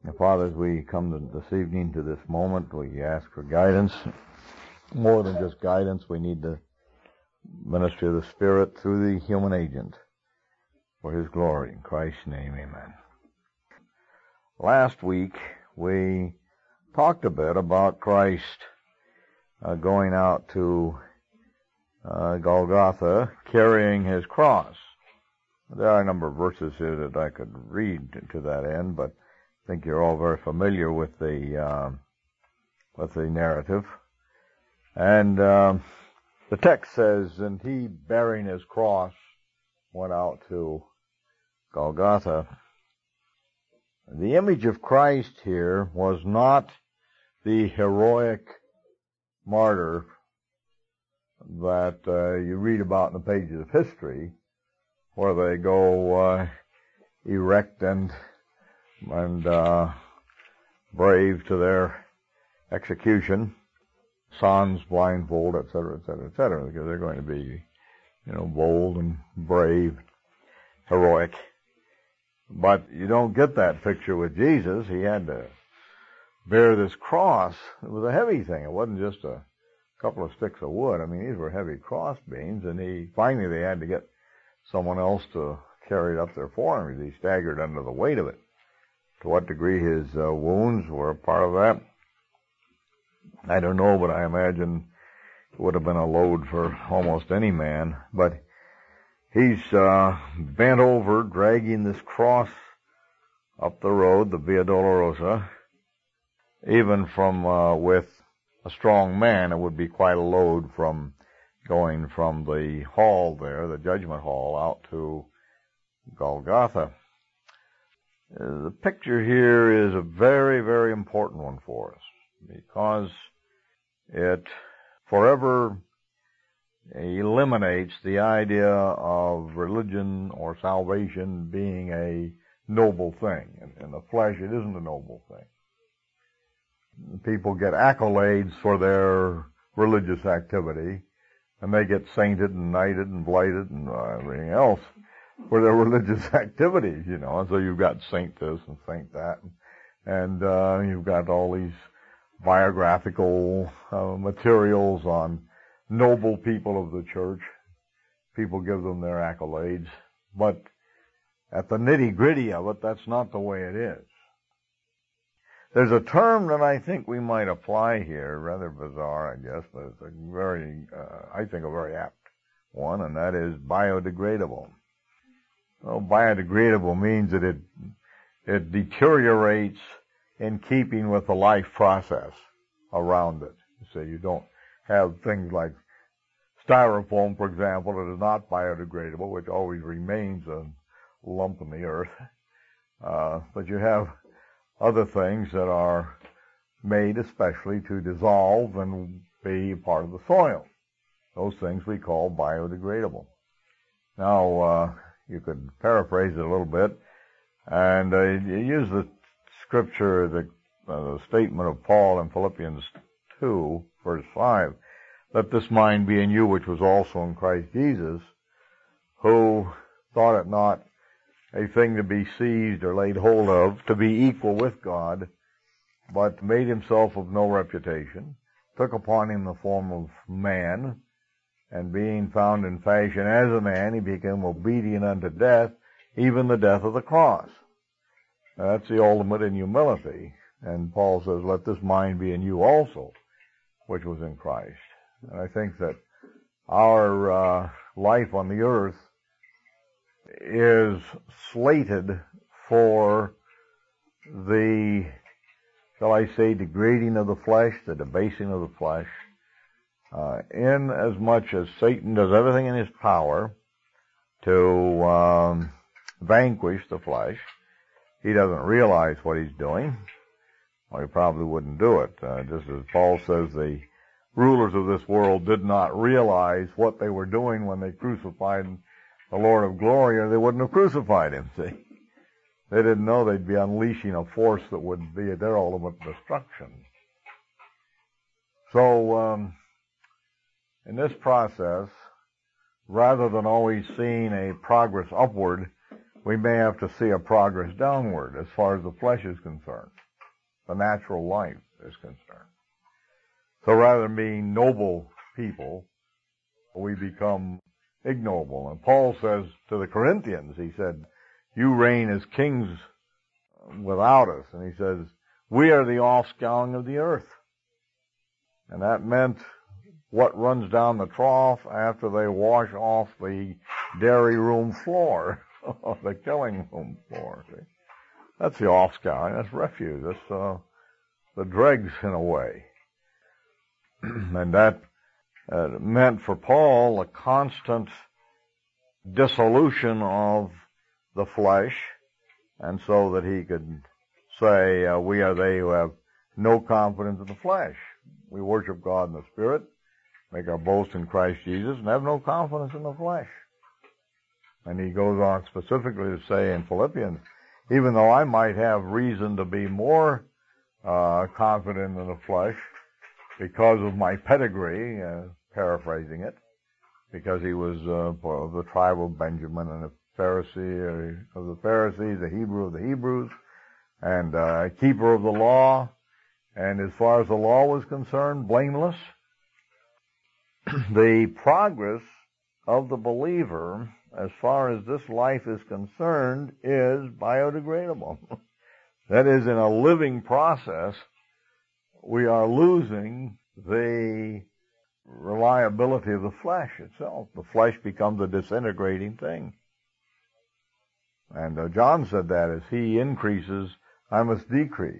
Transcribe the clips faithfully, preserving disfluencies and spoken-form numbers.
Father, as we come to this evening to this moment, we ask for guidance. More than just guidance, we need the ministry of the Spirit through the human agent for His glory. In Christ's name, amen. Last week, we talked a bit about Christ uh, going out to uh, Golgotha carrying His cross. There are a number of verses here that I could read to that end, but I think you're all very familiar with the uh, with the narrative. And uh, the text says, and he, bearing his cross, went out to Golgotha. The image of Christ here was not the heroic martyr that uh, you read about in the pages of history, where they go uh, erect and and uh, brave to their execution, sans blindfold, et cetera, et cetera, et cetera, because they're going to be, you know, bold and brave, heroic. But you don't get that picture with Jesus. He had to bear this cross. It was a heavy thing. It wasn't just a couple of sticks of wood. I mean, these were heavy cross beams, and he finally they had to get someone else to carry it up there for him. He staggered under the weight of it. To what degree his uh, wounds were a part of that, I don't know, but I imagine it would have been a load for almost any man. But he's uh, bent over, dragging this cross up the road, the Via Dolorosa. Even from uh, with a strong man, it would be quite a load from going from the hall there, the judgment hall, out to Golgotha. Uh, the picture here is a very, very important one for us, because it forever eliminates the idea of religion or salvation being a noble thing. In, in the flesh, it isn't a noble thing. People get accolades for their religious activity, and they get sainted and knighted and blighted and uh, everything else for their religious activities, you know. And so you've got saint this and saint that, and, and uh, you've got all these biographical uh, materials on noble people of the church. People give them their accolades, but at the nitty-gritty of it, that's not the way it is. There's a term that I think we might apply here, rather bizarre, I guess, but it's a very, uh, I think a very apt one, and that is biodegradable. Well, biodegradable means that it it deteriorates in keeping with the life process around it. So you don't have things like styrofoam, for example, that is not biodegradable, which always remains a lump in the earth. Uh, but you have other things that are made especially to dissolve and be part of the soil. Those things we call biodegradable. Now, uh, you could paraphrase it a little bit, and uh, you use the scripture, the, uh, the statement of Paul in Philippians two, verse five, "Let this mind be in you, which was also in Christ Jesus, who thought it not a thing to be seized or laid hold of, to be equal with God, but made himself of no reputation, took upon him the form of man, and being found in fashion as a man, he became obedient unto death, even the death of the cross." Now, that's the ultimate in humility. And Paul says, "Let this mind be in you also, which was in Christ." And I think that our uh, life on the earth is slated for the, shall I say, degrading of the flesh, the debasing of the flesh, uh, in as much as Satan does everything in his power to um, vanquish the flesh. He doesn't realize what he's doing, or he probably wouldn't do it. Uh, just as Paul says, the rulers of this world did not realize what they were doing when they crucified the Lord of glory, or they wouldn't have crucified him, see. They didn't know they'd be unleashing a force that would be their ultimate destruction. So, um, in this process, rather than always seeing a progress upward, we may have to see a progress downward as far as the flesh is concerned, the natural life is concerned. So rather than being noble people, we become ignoble. And Paul says to the Corinthians, he said, you reign as kings without us. And he says, we are the offscouring of the earth. And that meant what runs down the trough after they wash off the dairy room floor, the killing room floor. See? That's the offscouring. That's refuse. That's uh, the dregs in a way. And that uh, meant for Paul a constant dissolution of the flesh, and so that he could say, uh, we are they who have no confidence in the flesh. We worship God in the Spirit, make our boast in Christ Jesus, and have no confidence in the flesh. And he goes on specifically to say in Philippians, even though I might have reason to be more uh, confident in the flesh because of my pedigree, uh, paraphrasing it, because he was uh, of the tribe of Benjamin and a Pharisee of the Pharisees, a Hebrew of the Hebrews, and uh, a keeper of the law, and as far as the law was concerned, blameless. The progress of the believer, as far as this life is concerned, is biodegradable. That is, in a living process, we are losing the reliability of the flesh itself. The flesh becomes a disintegrating thing. And uh, John said that as he increases, I must decrease.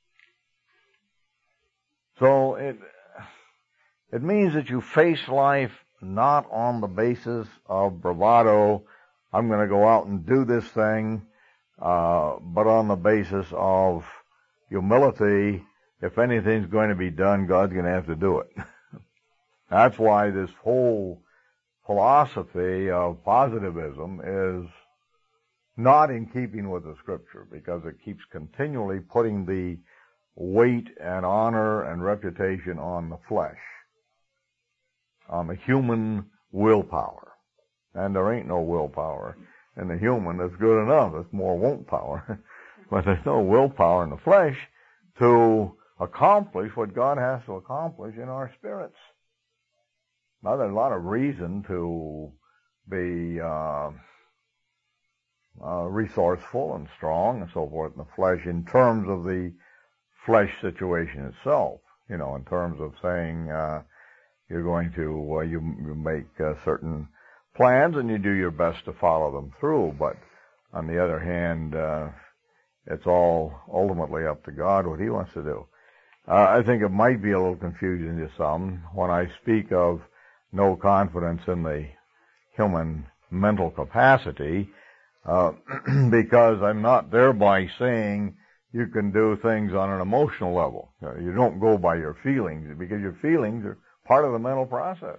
So it it means that you face life not on the basis of bravado, I'm going to go out and do this thing, uh, but on the basis of humility. If anything's going to be done, God's going to have to do it. That's why this whole philosophy of positivism is not in keeping with the Scripture, because it keeps continually putting the weight and honor and reputation on the flesh, on the human willpower. And there ain't no willpower in the human that's good enough. It's more won't power. But there's no willpower in the flesh to accomplish what God has to accomplish in our spirits. Now, there's a lot of reason to be uh, uh, resourceful and strong and so forth in the flesh in terms of the flesh situation itself. You know, in terms of saying uh, you're going to, uh, you, you make uh, certain plans and you do your best to follow them through. But on the other hand, uh, it's all ultimately up to God what He wants to do. Uh, I think it might be a little confusing to some when I speak of no confidence in the human mental capacity, uh, because I'm not thereby saying you can do things on an emotional level. Uh, you don't go by your feelings, because your feelings are part of the mental process.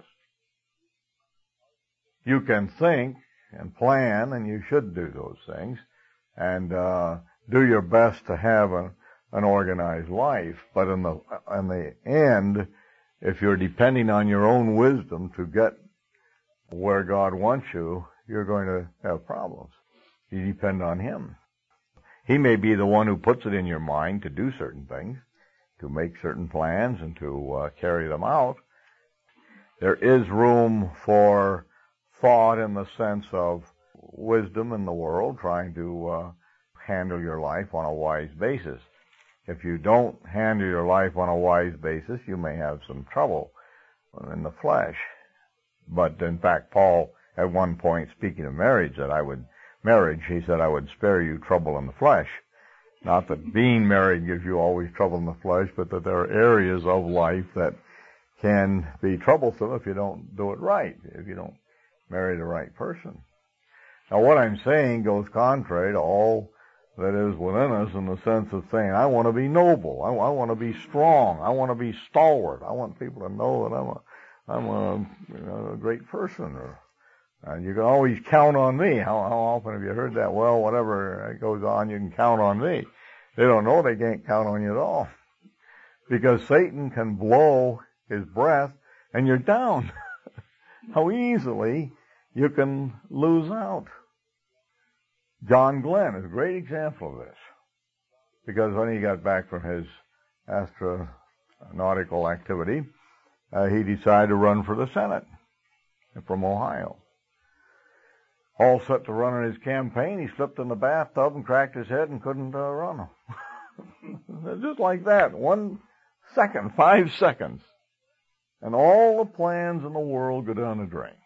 You can think and plan, and you should do those things, and uh, do your best to have a, an organized life. But in the in the end, if you're depending on your own wisdom to get where God wants you, you're going to have problems. You depend on Him. He may be the one who puts it in your mind to do certain things, to make certain plans and to uh, carry them out. There is room for thought in the sense of wisdom in the world, trying to uh, handle your life on a wise basis. If you don't handle your life on a wise basis, you may have some trouble in the flesh. But in fact, Paul, at one point, speaking of marriage, that I would marriage, he said, I would spare you trouble in the flesh. Not that being married gives you always trouble in the flesh, but that there are areas of life that can be troublesome if you don't do it right, if you don't marry the right person. Now, what I'm saying goes contrary to all that is within us, in the sense of saying, I want to be noble, I, I want to be strong, I want to be stalwart, I want people to know that I'm a, I'm a, you know, a great person, or uh, you can always count on me. How, how often have you heard that? Well, whatever goes on, you can count on me. They don't know they can't count on you at all, because Satan can blow his breath and you're down. How easily you can lose out. John Glenn is a great example of this, because when he got back from his astronautical activity, uh, he decided to run for the Senate from Ohio. All set to run in his campaign, he slipped in the bathtub and cracked his head and couldn't uh, run. Just like that, one second, five seconds, and all the plans in the world go down the drain.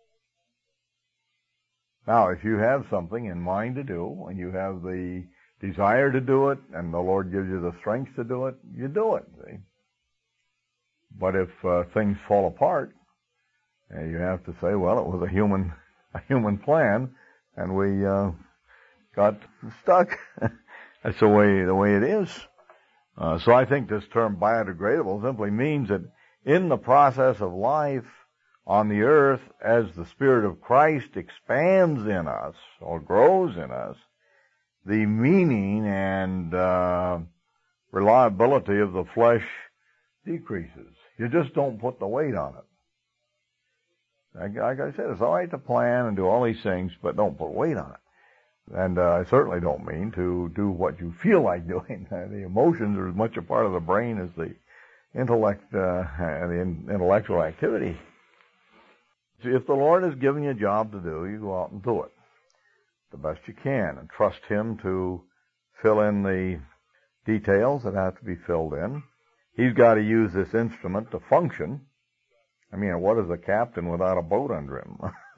Now, if you have something in mind to do, and you have the desire to do it, and the Lord gives you the strength to do it, you do it, see? But if uh, things fall apart, uh, you have to say, well, it was a human a human plan, and we uh, got stuck. That's the way the way it is. Uh, so I think this term biodegradable simply means that in the process of life on the earth, as the Spirit of Christ expands in us or grows in us, the meaning and uh, reliability of the flesh decreases. You just don't put the weight on it. Like, like I said, it's all right to plan and do all these things, but don't put weight on it. And uh, I certainly don't mean to do what you feel like doing. The emotions are as much a part of the brain as the intellect uh, and the intellectual activity. If the Lord has given you a job to do, you go out and do it the best you can, and trust Him to fill in the details that have to be filled in. He's got to use this instrument to function. I mean, what is a captain without a boat under him?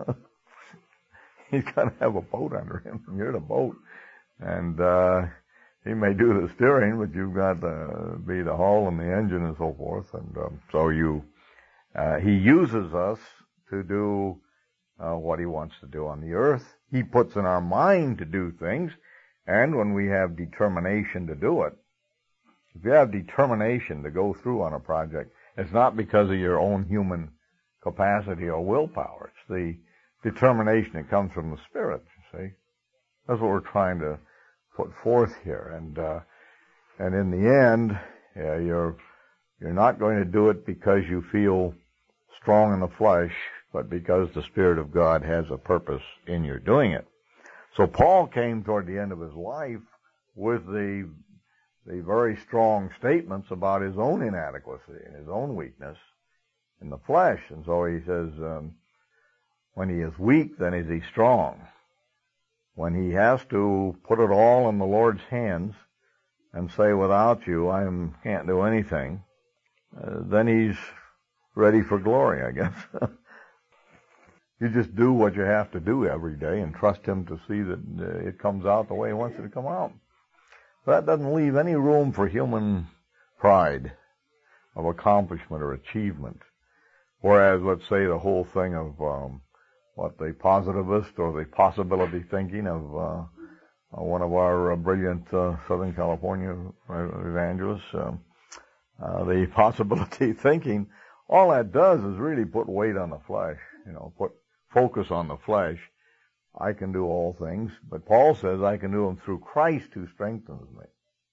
He's got to have a boat under him. You're the boat. And uh he may do the steering, but you've got to be the hull and the engine and so forth. And um, so you, uh he uses us to do uh, what He wants to do on the earth. He puts in our mind to do things, and when we have determination to do it, if you have determination to go through on a project, it's not because of your own human capacity or willpower. It's the determination that comes from the Spirit, you see. That's what we're trying to put forth here. And uh, and in the end, yeah, you're you're not going to do it because you feel strong in the flesh, but because the Spirit of God has a purpose in your doing it. So Paul came toward the end of his life with the the very strong statements about his own inadequacy and his own weakness in the flesh. And so he says, um, when he is weak, then is he strong. When he has to put it all in the Lord's hands and say, without you, I can't do anything, uh, then he's ready for glory, I guess. You just do what you have to do every day and trust Him to see that uh, it comes out the way He wants it to come out. That doesn't leave any room for human pride of accomplishment or achievement. Whereas, let's say, the whole thing of um, what the positivist or the possibility thinking of uh, one of our uh, brilliant uh, Southern California evangelists, uh, uh, the possibility thinking, all that does is really put weight on the flesh, you know, put focus on the flesh. I can do all things, but Paul says I can do them through Christ who strengthens me.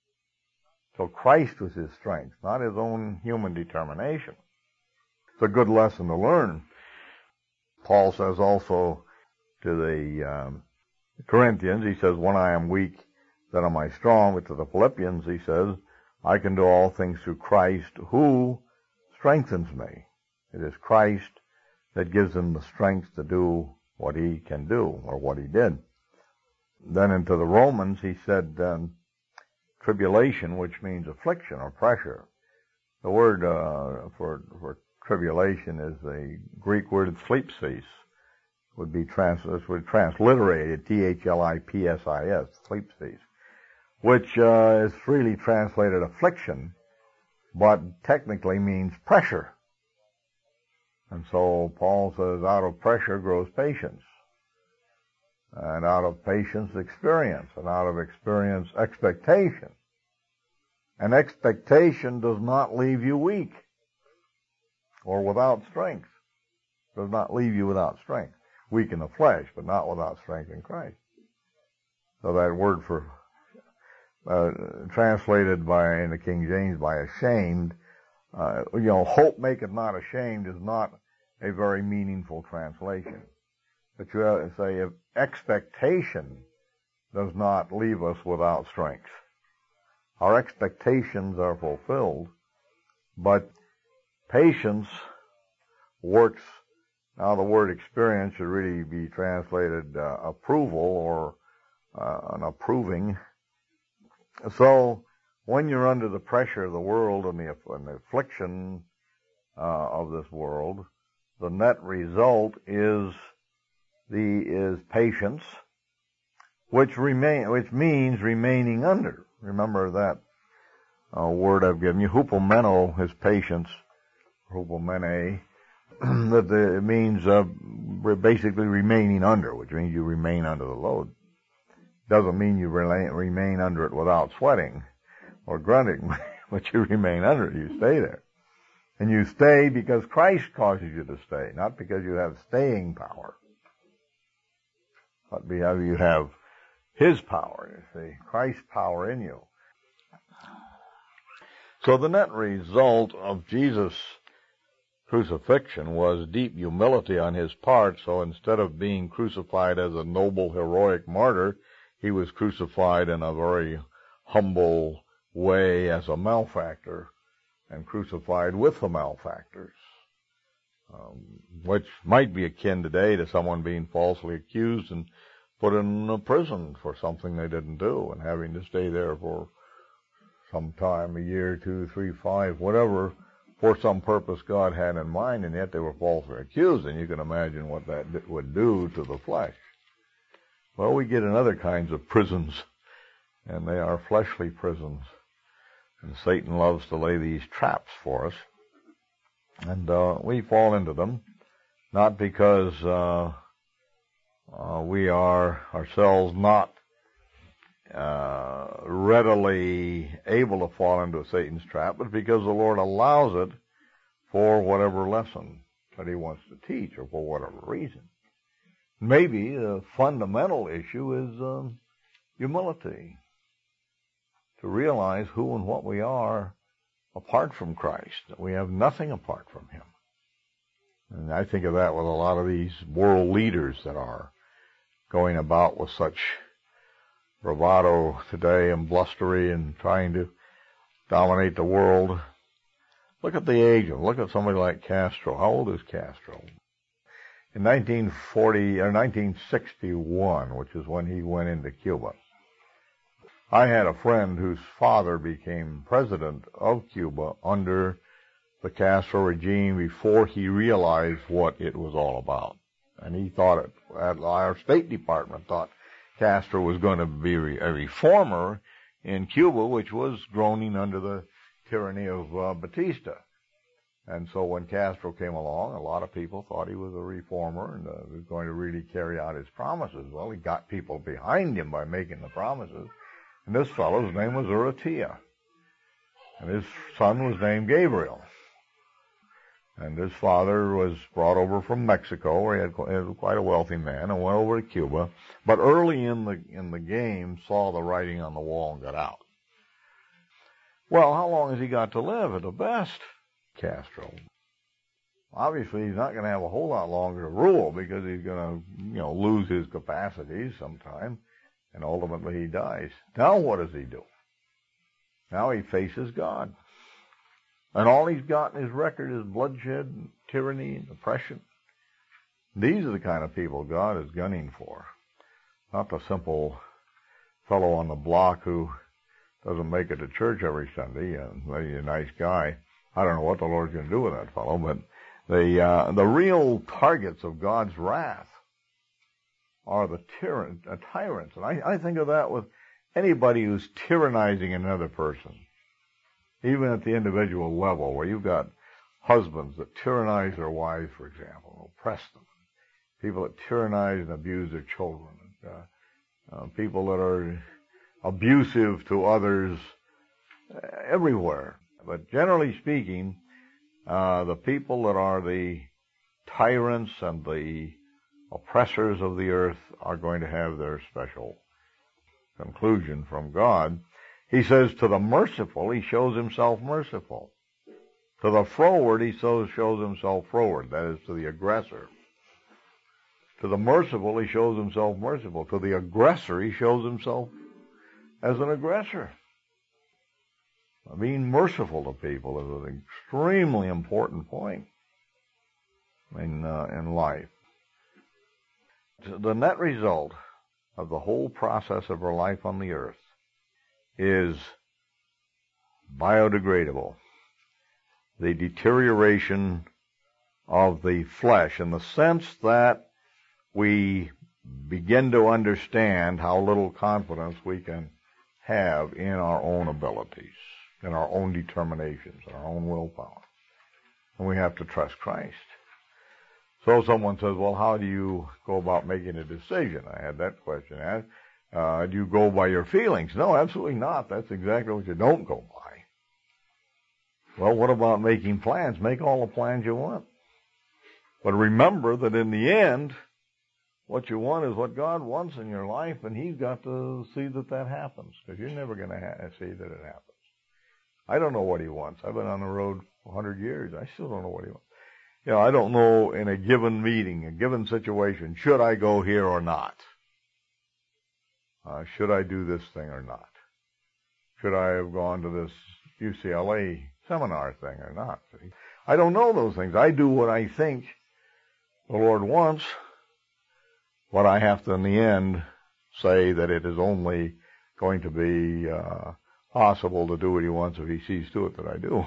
So Christ was his strength, not his own human determination. It's a good lesson to learn. Paul says also to the um, Corinthians, he says, when I am weak, then am I strong. But to the Philippians, he says, I can do all things through Christ who strengthens me. It is Christ that gives him the strength to do what he can do, or what he did. Then into the Romans, he said, um, tribulation, which means affliction or pressure. The word uh, for, for tribulation is the Greek word thlipsis, would be trans, would transliterated T H L I P S I S, thlipsis, which uh, is freely translated affliction, but technically means pressure. And so Paul says, out of pressure grows patience, and out of patience, experience, and out of experience, expectation. And expectation does not leave you weak or without strength. Does not leave you without strength. Weak in the flesh, but not without strength in Christ. So that word for, uh, translated by, in the King James, by ashamed, uh, you know, hope maketh not ashamed is not a very meaningful translation. But you have to say, if expectation does not leave us without strength. Our expectations are fulfilled, but patience works. Now the word experience should really be translated uh, approval or uh, an approving. So when you're under the pressure of the world and the, and the affliction uh, of this world, the net result is the is patience, which remain which means remaining under. Remember that uh, word I've given you, hupomeno is patience, hupomene. That the, it means uh, basically remaining under, which means you remain under the load. Doesn't mean you rela- remain under it without sweating or grunting, but you remain under it. You stay there. And you stay because Christ causes you to stay, not because you have staying power, but because you have His power, you see, Christ's power in you. So the net result of Jesus' crucifixion was deep humility on His part. So instead of being crucified as a noble, heroic martyr, He was crucified in a very humble way as a malefactor, and crucified with the malefactors, um, which might be akin today to someone being falsely accused and put in a prison for something they didn't do and having to stay there for some time, a year, two, three, five, whatever, for some purpose God had in mind, and yet they were falsely accused, and you can imagine what that would do to the flesh. Well, we get in other kinds of prisons, and they are fleshly prisons. And Satan loves to lay these traps for us. And uh, we fall into them, not because uh, uh, we are ourselves not uh, readily able to fall into Satan's trap, but because the Lord allows it for whatever lesson that He wants to teach or for whatever reason. Maybe the fundamental issue is um, humility. To realize who and what we are apart from Christ, that we have nothing apart from Him. And I think of that with a lot of these world leaders that are going about with such bravado today and blustery and trying to dominate the world. Look at the age of, look at somebody like Castro. How old is Castro? In nineteen forty, or nineteen sixty-one, which is when he went into Cuba, I had a friend whose father became president of Cuba under the Castro regime before he realized what it was all about. And he thought it, our State Department thought Castro was going to be a reformer in Cuba, which was groaning under the tyranny of uh, Batista. And so when Castro came along, a lot of people thought he was a reformer and uh, was going to really carry out his promises. Well, he got people behind him by making the promises. And this fellow's name was Urrutia. And his son was named Gabriel. And his father was brought over from Mexico, where he, had, he was quite a wealthy man, and went over to Cuba. But early in the in the game, saw the writing on the wall and got out. Well, how long has he got to live at the best, Castro? Obviously, he's not going to have a whole lot longer to rule because he's going to, you know, lose his capacities sometime. And ultimately he dies. Now what does he do? Now he faces God. And all he's got in his record is bloodshed, and tyranny, and oppression. These are the kind of people God is gunning for. Not the simple fellow on the block who doesn't make it to church every Sunday, and maybe a nice guy. I don't know what the Lord's going to do with that fellow, but the, uh, the real targets of God's wrath are the tyrant, uh, tyrants. And I, I think of that with anybody who's tyrannizing another person, even at the individual level, where you've got husbands that tyrannize their wives, for example, oppress them, people that tyrannize and abuse their children, and, uh, uh, people that are abusive to others uh, everywhere. But generally speaking, uh, the people that are the tyrants and the oppressors of the earth are going to have their special conclusion from God. He says to the merciful, He shows Himself merciful. To the froward, He so shows Himself froward, that is, to the aggressor. To the merciful, he shows himself merciful. To the aggressor, he shows himself as an aggressor. Being merciful to people is an extremely important point in, uh, in life. The net result of the whole process of our life on the earth is biodegradable. The deterioration of the flesh, in the sense that we begin to understand how little confidence we can have in our own abilities, in our own determinations, in our own willpower. And we have to trust Christ. So someone says, well, how do you go about making a decision? I had that question asked. Uh, do you go by your feelings? No, absolutely not. That's exactly what you don't go by. Well, what about making plans? Make all the plans you want. But remember that in the end, what you want is what God wants in your life, and He's got to see that that happens, because you're never going to ha- see that it happens. I don't know what He wants. I've been on the road for one hundred years. I still don't know what He wants. You know, I don't know in a given meeting, a given situation, should I go here or not? Uh, should I do this thing or not? Should I have gone to this U C L A seminar thing or not? I don't know those things. I do what I think the Lord wants, but I have to, in the end, say that it is only going to be uh, possible to do what He wants if He sees to it that I do.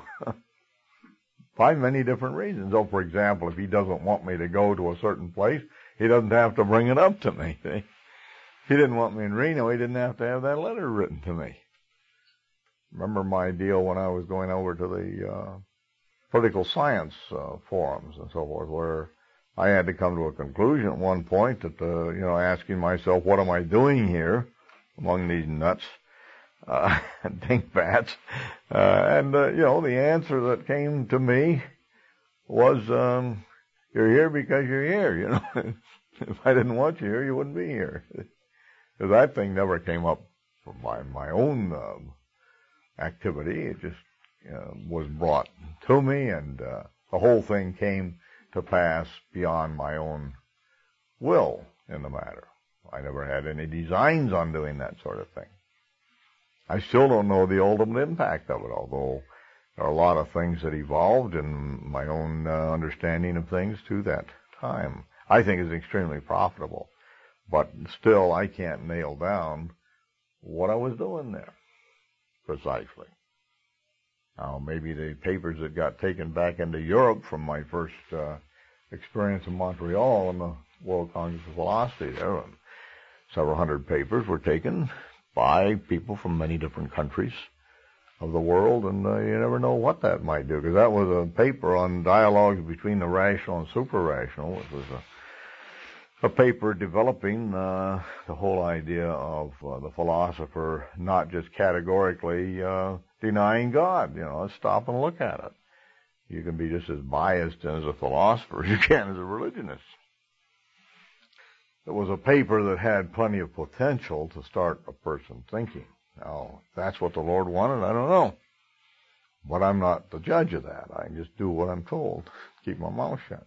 By many different reasons. So, for example, if He doesn't want me to go to a certain place, He doesn't have to bring it up to me. If He didn't want me in Reno, He didn't have to have that letter written to me. Remember my deal when I was going over to the uh, political science uh, forums and so forth, where I had to come to a conclusion at one point that, uh, you know, asking myself, what am I doing here among these nuts, uh, dingbats? Uh, and, uh, you know, the answer that came to me was, um, you're here because you're here, you know. If I didn't want you here, you wouldn't be here. Because that thing never came up from my, my own uh, activity. It just uh, was brought to me, and uh, the whole thing came to pass beyond my own will in the matter. I never had any designs on doing that sort of thing. I still don't know the ultimate impact of it, although there are a lot of things that evolved in my own uh, understanding of things to that time. I think it's extremely profitable, but still I can't nail down what I was doing there precisely. Now, maybe the papers that got taken back into Europe from my first uh, experience in Montreal and the World Congress of Philosophy, there, several hundred papers were taken by people from many different countries of the world, and uh, you never know what that might do, because that was a paper on dialogues between the rational and super-rational. It was a, a paper developing uh, the whole idea of uh, the philosopher not just categorically uh, denying God. You know, let's stop and look at it. You can be just as biased as a philosopher as you can as a religionist. It was a paper that had plenty of potential to start a person thinking. Now, if that's what the Lord wanted, I don't know. But I'm not the judge of that. I can just do what I'm told. Keep my mouth shut.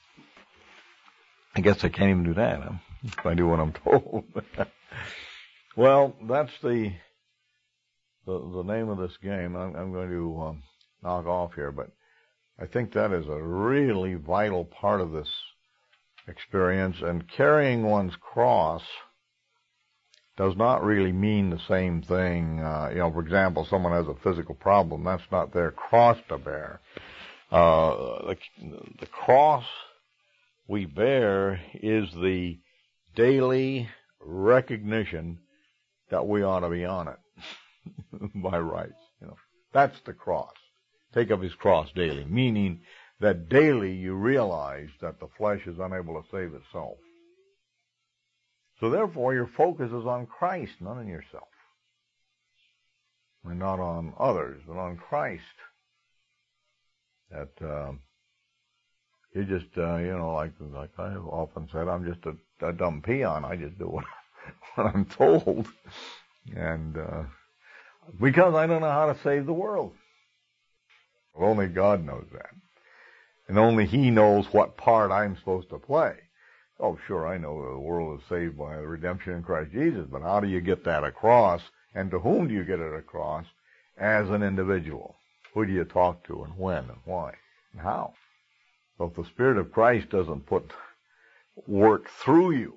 I guess I can't even do that, huh? If I do what I'm told. Well, that's the, the the name of this game. I'm, I'm going to um, knock off here, but I think that is a really vital part of this experience, and carrying one's cross does not really mean the same thing. Uh, you know, for example, someone has a physical problem, that's not their cross to bear. Uh, the, the cross we bear is the daily recognition that we ought to be on it by rights. You know, that's the cross. Take up his cross daily, meaning that daily you realize that the flesh is unable to save itself. So therefore your focus is on Christ, not on yourself. And not on others, but on Christ. That uh, you just, uh, you know, like like I've often said, I'm just a, a dumb peon. I just do what, what I'm told. And uh, because I don't know how to save the world. Well, only God knows that. And only He knows what part I'm supposed to play. Oh, sure, I know the world is saved by the redemption in Christ Jesus, but how do you get that across, and to whom do you get it across as an individual? Who do you talk to, and when, and why, and how? So if the Spirit of Christ doesn't put work through you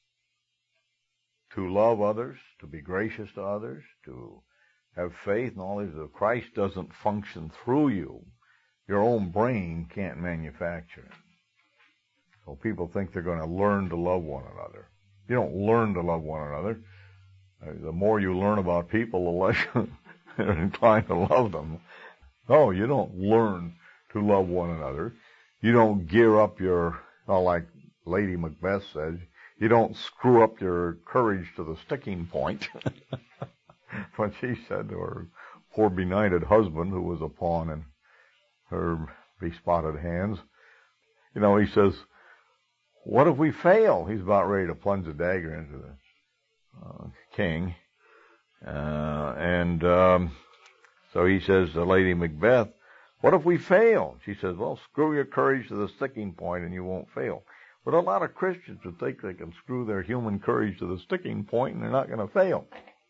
to love others, to be gracious to others, to have faith and all these, if Christ doesn't function through you, your own brain can't manufacture it. So people think they're going to learn to love one another. You don't learn to love one another. The more you learn about people, the less you're inclined to love them. No, you don't learn to love one another. You don't gear up your, well, like Lady Macbeth says, you don't screw up your courage to the sticking point. What she said to her poor benighted husband, who was a pawn in her bespotted hands. You know, he says, what if we fail? He's about ready to plunge the dagger into the uh, king. Uh, and um, so he says to Lady Macbeth, what if we fail? She says, well, screw your courage to the sticking point and you won't fail. But a lot of Christians would think they can screw their human courage to the sticking point and they're not going to fail.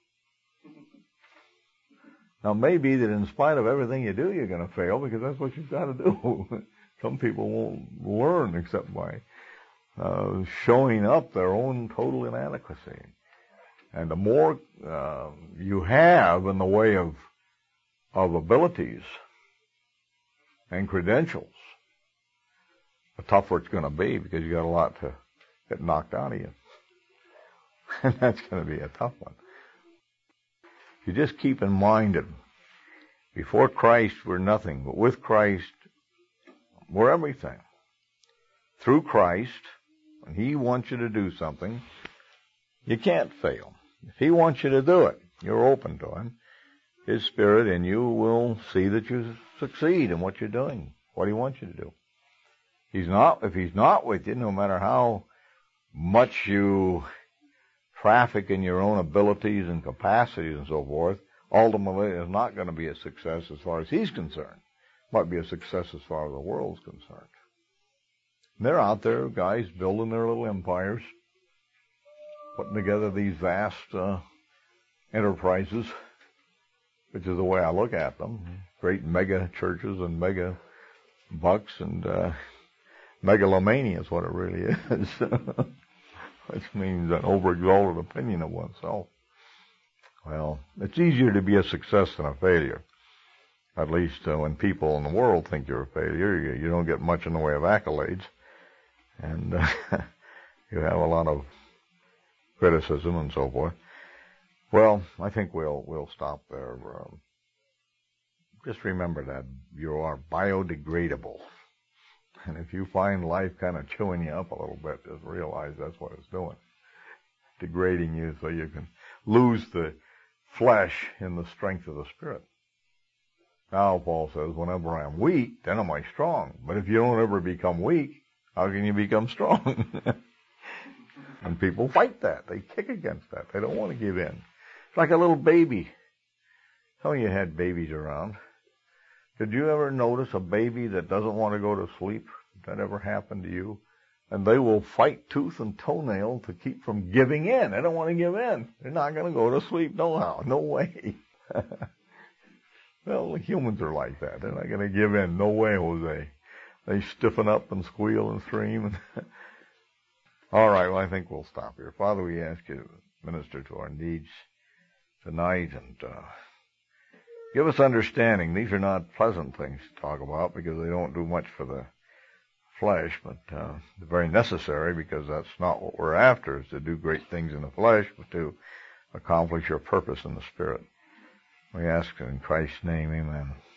Now, maybe that in spite of everything you do, you're going to fail because that's what you've got to do. Some people won't learn except by uh, showing up their own total inadequacy. And the more uh, you have in the way of of abilities and credentials, the tougher it's going to be because you got a lot to get knocked out of you. And that's going to be a tough one. You just keep in mind that before Christ we're nothing, but with Christ we're everything. Through Christ, when He wants you to do something, you can't fail. If He wants you to do it, you're open to Him. His Spirit in you will see that you succeed in what you're doing, what He wants you to do. He's not, if He's not with you, no matter how much you traffic in your own abilities and capacities and so forth, ultimately it's not going to be a success as far as He's concerned. It might be a success as far as the world's concerned. And they're out there, guys, building their little empires, putting together these vast uh, enterprises, which is the way I look at them. Great mega churches and mega bucks and uh, megalomania is what it really is. Which means an overexalted opinion of oneself. Well, it's easier to be a success than a failure. At least uh, when people in the world think you're a failure, you, you don't get much in the way of accolades. And uh, you have a lot of criticism and so forth. Well, I think we'll we'll stop there. Um, just remember that you are biodegradable. And if you find life kind of chewing you up a little bit, just realize that's what it's doing. Degrading you so you can lose the flesh in the strength of the Spirit. Now, Paul says, whenever I'm weak, then am I strong. But if you don't ever become weak, how can you become strong? And people fight that. They kick against that. They don't want to give in. It's like a little baby. Some of you had babies around. Did you ever notice a baby that doesn't want to go to sleep? Did that ever happen to you? And they will fight tooth and toenail to keep from giving in. They don't want to give in. They're not going to go to sleep no how. No way. Well, humans are like that. They're not going to give in. No way, Jose. They stiffen up and squeal and scream. All right, well, I think we'll stop here. Father, we ask you to minister to our needs tonight and uh, give us understanding. These are not pleasant things to talk about because they don't do much for the flesh, but uh, they're very necessary because that's not what we're after, is to do great things in the flesh, but to accomplish your purpose in the Spirit. We ask in Christ's name, amen.